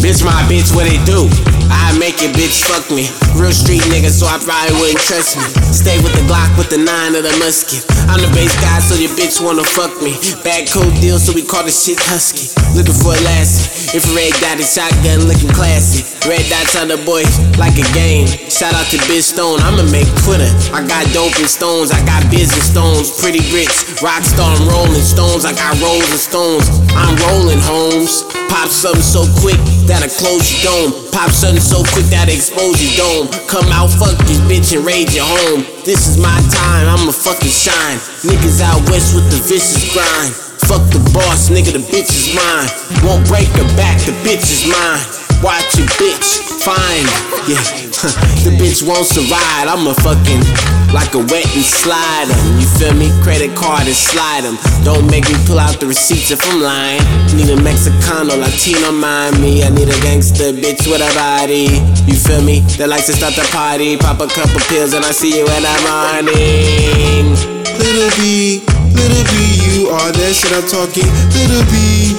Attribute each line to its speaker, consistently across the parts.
Speaker 1: Bitch, my bitch, what it do? I make it, bitch, fuck me. Real street nigga, so I probably wouldn't trust me. Stay with the Glock with the 9 of the musket. I'm the bass guy, so your bitch wanna fuck me. Bad code deal, so we call the shit husky. Looking for a lassie. Infrared got a shotgun looking classy. Red dots on the boy, like a game. Shout out to Biz Stone, I'ma make Twitter. I got dope and stones, I got business stones. Pretty rich, rockstar, I'm rolling stones. I got rolls and stones, I'm rolling homes. Pop something so quick that'll close your dome. Pop something so quick that'll expose your dome. Come out, fuck this bitch and raid your home. This is my time, I'ma fucking shine. Niggas out west with the vicious grind. Fuck the boss, nigga, the bitch is mine. Won't break her back, the bitch is mine. Watch your bitch, fine, yeah. The bitch won't survive, I'ma fucking like a wet and slide 'em. You feel me? Credit card and slide 'em. Don't make me pull out the receipts if I'm lying. Need a Mexicano, Latino, mind me. I need a gangster bitch with a body. You feel me? That likes to start the party. Pop a couple pills and I see you in the morning.
Speaker 2: Little B, you are that shit I'm talking. Little B,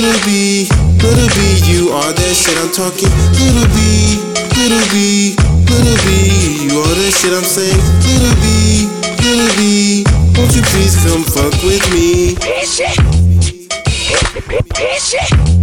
Speaker 2: you are that shit I'm talking. Little B, you are that shit I'm saying. Little B, won't you please come fuck with me?